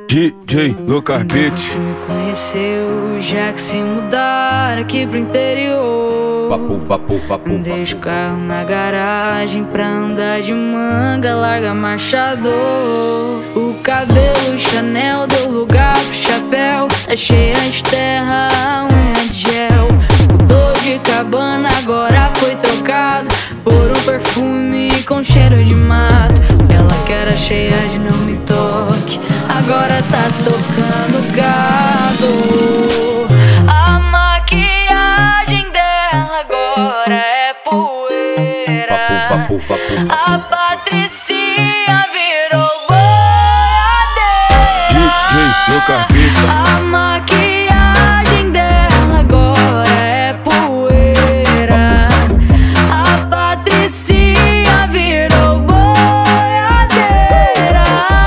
DJ Lucas Beats. Me conheceu, já que se mudar aqui pro interior. Deixa o carro na garagem pra andar de manga, larga marchador. O cabelo Chanel deu lugar pro chapéu, tá cheia de terra, a unha de gel. Mudou de cabana, agora foi trocado por um perfume com cheiro de mato. Ela que era cheia de não me toque, agora tá tocando gado. A maquiagem dela agora é poeira. A Patricinha virou boiadeira. DJ Lucas Beats. A maquiagem dela agora é poeira. A Patricinha virou boiadeira.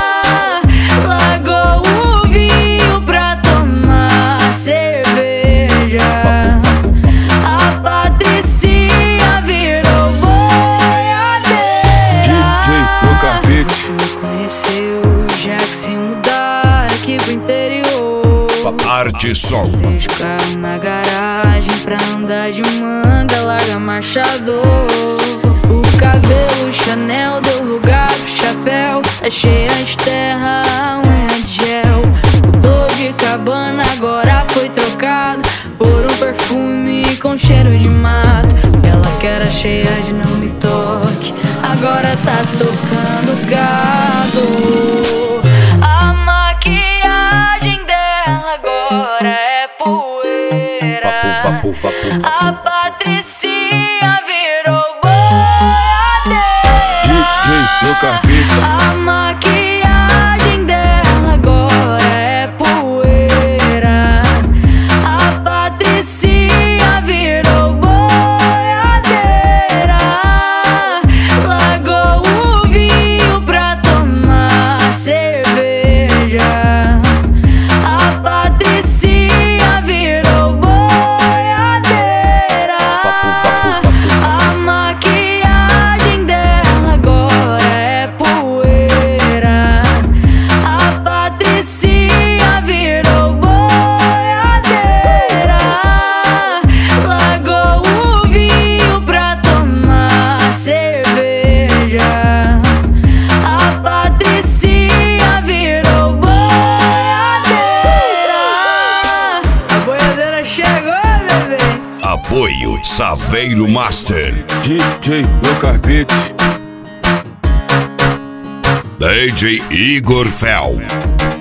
Largou o vinho pra tomar cerveja. A Patricinha virou boiadeira. DJ Lucas Beats. Me conheceu, já que se mudar aqui pro interior. Arte Sol. Deixa o carro na garagem pra andar de manga, larga marchador. O cabelo Chanel deu lugar pro chapéu, tá cheia de terra, a unha de gel. Mudou de cabana, agora foi trocado por um perfume com cheiro de mato. Ela que era cheia de não me toque, agora tá tocando gado. A maquiagem dela agora é poeira. A Patricinha virou boiadeira. DJ Lucas Beats. A maquiagem dela agora é poeira. A Patricinha virou boiadeira. Largou o vinho pra tomar cerveja. A Patricinha virou boiadeira. A maquiagem dela agora é poeira. A Patricinha virou boiadeira. Largou o vinho pra tomar cerveja. A Patricinha virou boiadeira. A boiadeira chegou, bebê. Apoio Saveiro Master. DJ Lucas Beats. DJ Igor Fel.